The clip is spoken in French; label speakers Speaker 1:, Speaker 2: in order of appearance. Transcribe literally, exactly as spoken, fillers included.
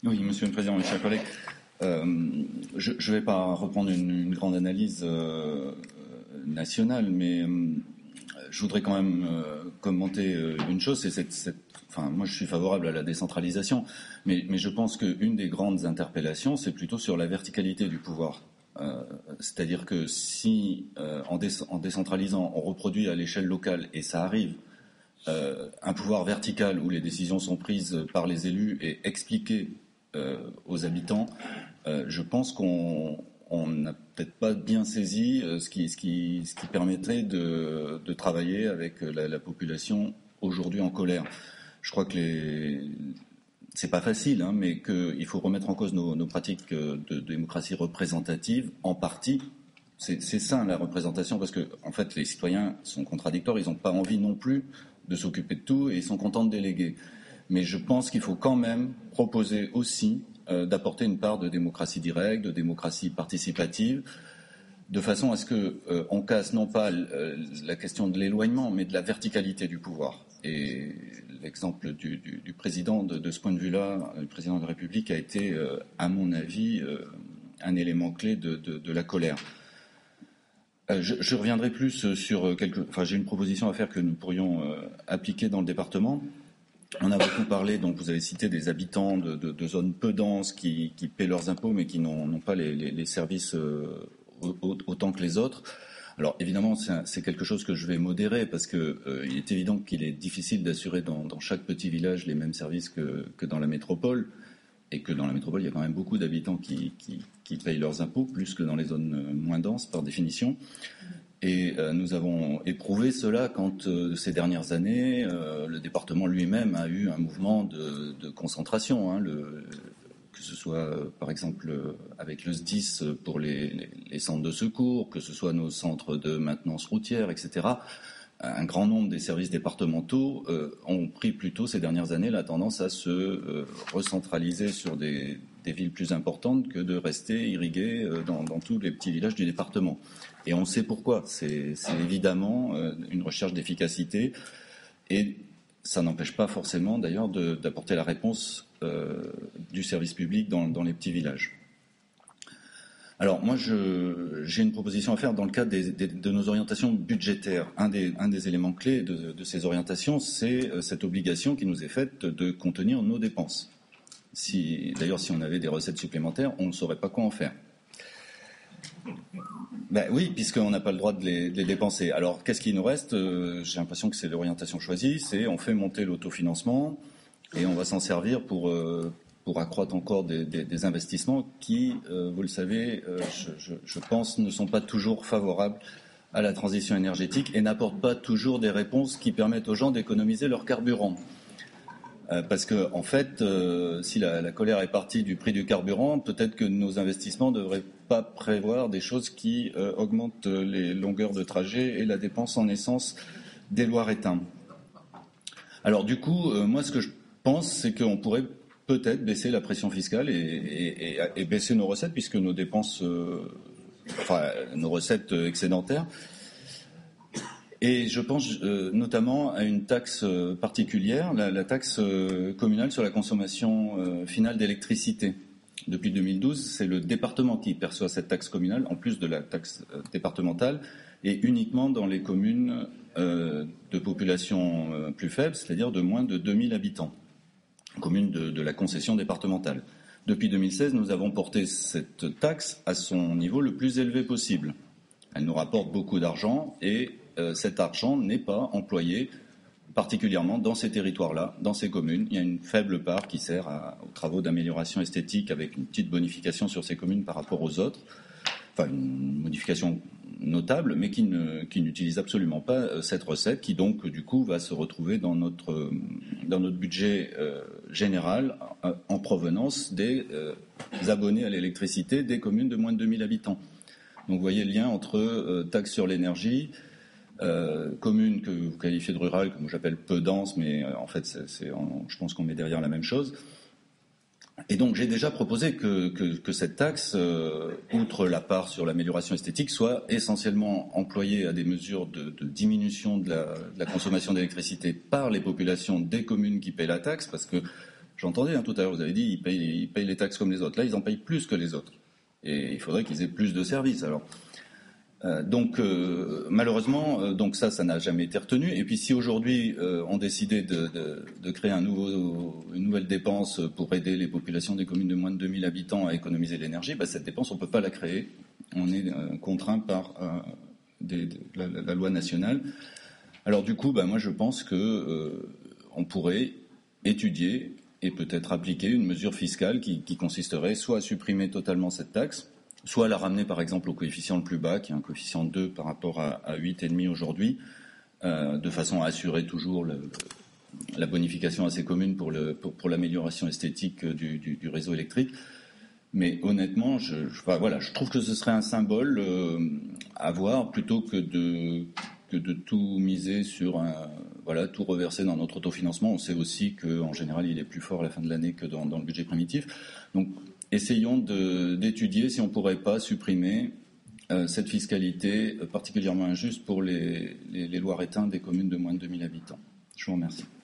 Speaker 1: Oui, Monsieur le Président, mes chers collègues, euh, je ne vais pas reprendre une, une grande analyse euh, nationale, mais euh, je voudrais quand même euh, commenter euh, une chose, c'est cette, cette, enfin, moi je suis favorable à la décentralisation, mais, mais je pense qu'une des grandes interpellations, c'est plutôt sur la verticalité du pouvoir. Euh, c'est-à-dire que si, euh, en, dé- en décentralisant, on reproduit à l'échelle locale, et ça arrive, euh, un pouvoir vertical où les décisions sont prises par les élus et expliquées euh, aux habitants, euh, je pense qu'on on n'a peut-être pas bien saisi euh, ce, qui, ce, qui, ce qui permettrait de, de travailler avec la, la population aujourd'hui en colère. Je crois que les... c'est pas facile, hein, mais qu'il faut remettre en cause nos, nos pratiques de, de démocratie représentative en partie. C'est, c'est ça la représentation, parce que en fait les citoyens sont contradictoires, ils n'ont pas envie non plus de s'occuper de tout et ils sont contents de déléguer. Mais je pense qu'il faut quand même proposer aussi euh, d'apporter une part de démocratie directe, de démocratie participative, de façon à ce que euh, on casse non pas euh, la question de l'éloignement, mais de la verticalité du pouvoir. Et l'exemple du, du, du président, de, de ce point de vue-là, le président de la République a été, euh, à mon avis, euh, un élément clé de, de, de la colère. Euh, je, je reviendrai plus sur quelques. Enfin, j'ai une proposition à faire que nous pourrions euh, appliquer dans le département. On a beaucoup parlé, donc vous avez cité des habitants de, de, de zones peu denses qui, qui paient leurs impôts mais qui n'ont, n'ont pas les, les, les services euh, autant que les autres. Alors évidemment, c'est, un, c'est quelque chose que je vais modérer parce qu'il euh, est évident qu'il est difficile d'assurer dans, dans chaque petit village les mêmes services que, que dans la métropole. Et que dans la métropole, il y a quand même beaucoup d'habitants qui, qui, qui payent leurs impôts, plus que dans les zones moins denses, par définition. Et euh, nous avons éprouvé cela quand, euh, ces dernières années, euh, le département lui-même a eu un mouvement de, de concentration. Hein, le, que ce soit, euh, par exemple, euh, avec le S D I S pour les, les, les centres de secours, que ce soit nos centres de maintenance routière, et cetera. Un grand nombre des services départementaux euh, ont pris plutôt ces dernières années la tendance à se euh, recentraliser sur des, des villes plus importantes que de rester irrigués euh, dans, dans tous les petits villages du département. Et on sait pourquoi. C'est, c'est évidemment euh, une recherche d'efficacité et ça n'empêche pas forcément d'ailleurs de, d'apporter la réponse euh, du service public dans, dans les petits villages. Alors moi, je, j'ai une proposition à faire dans le cadre des, des, de nos orientations budgétaires. Un des, un des éléments clés de, de ces orientations, c'est cette obligation qui nous est faite de contenir nos dépenses. Si, d'ailleurs, si on avait des recettes supplémentaires, on ne saurait pas quoi en faire. Ben oui, puisqu'on n'a pas le droit de les, de les dépenser. Alors, qu'est-ce qui nous reste ? euh, J'ai l'impression que c'est l'orientation choisie, c'est on fait monter l'autofinancement et on va s'en servir pour... Euh, pour accroître encore des, des, des investissements qui, euh, vous le savez, euh, je, je, je pense, ne sont pas toujours favorables à la transition énergétique et n'apportent pas toujours des réponses qui permettent aux gens d'économiser leur carburant. Euh, parce que, en fait, euh, si la, la colère est partie du prix du carburant, peut-être que nos investissements ne devraient pas prévoir des choses qui euh, augmentent les longueurs de trajet et la dépense en essence des Loiretains. Alors, du coup, euh, moi, ce que je pense, c'est qu'on pourrait peut-être baisser la pression fiscale et, et, et, et baisser nos recettes, puisque nos dépenses, euh, enfin, nos recettes excédentaires. Et je pense euh, notamment à une taxe euh, particulière, la, la taxe euh, communale sur la consommation euh, finale d'électricité. Depuis deux mille douze, c'est le département qui perçoit cette taxe communale, en plus de la taxe euh, départementale, et uniquement dans les communes euh, de population euh, plus faible, c'est-à-dire de moins de deux mille habitants. Commune de, de la concession départementale. Depuis deux mille seize, nous avons porté cette taxe à son niveau le plus élevé possible. Elle nous rapporte beaucoup d'argent et euh, cet argent n'est pas employé particulièrement dans ces territoires-là, dans ces communes. Il y a une faible part qui sert à, aux travaux d'amélioration esthétique avec une petite bonification sur ces communes par rapport aux autres. Enfin, une modification notable, mais qui, ne, qui n'utilise absolument pas euh, cette recette, qui donc, du coup, va se retrouver dans notre, euh, dans notre budget euh, général euh, en provenance des euh, abonnés à l'électricité des communes de moins de deux mille habitants. Donc, vous voyez le lien entre euh, taxe sur l'énergie, euh, communes que vous qualifiez de rurales, que moi j'appelle peu denses, mais euh, en fait, c'est, c'est, on, je pense qu'on met derrière la même chose. Et donc j'ai déjà proposé que, que, que cette taxe, euh, outre la part sur l'amélioration esthétique, soit essentiellement employée à des mesures de, de diminution de la, de la consommation d'électricité par les populations des communes qui paient la taxe, parce que j'entendais hein, tout à l'heure, vous avez dit ils payent, ils payent les taxes comme les autres. Là, ils en payent plus que les autres. Et il faudrait qu'ils aient plus de services. Alors, euh, donc euh, malheureusement, euh, donc ça, ça n'a jamais été retenu. Et puis si aujourd'hui euh, on décidait de, de, de créer un nouveau, une nouvelle dépense pour aider les populations des communes de moins de deux mille habitants à économiser l'énergie, bah, cette dépense, on ne peut pas la créer. On est euh, contraint par euh, des, de, la, la loi nationale. Alors du coup, bah, moi je pense que euh, on pourrait étudier et peut-être appliquer une mesure fiscale qui, qui consisterait soit à supprimer totalement cette taxe, soit à la ramener par exemple au coefficient le plus bas, qui est un coefficient de deux par rapport à, à huit virgule cinq aujourd'hui, euh, de façon à assurer toujours le, la bonification à ces communes pour, le, pour, pour l'amélioration esthétique du, du, du réseau électrique. Mais honnêtement, je, je, enfin, voilà, je trouve que ce serait un symbole euh, à voir plutôt que de, que de tout miser sur un, voilà, tout reverser dans notre autofinancement. On sait aussi qu'en général, il est plus fort à la fin de l'année que dans, dans le budget primitif. Donc, essayons de, d'étudier si on ne pourrait pas supprimer euh, cette fiscalité particulièrement injuste pour les, les, les Loiretains des communes de moins de deux mille habitants. Je vous remercie.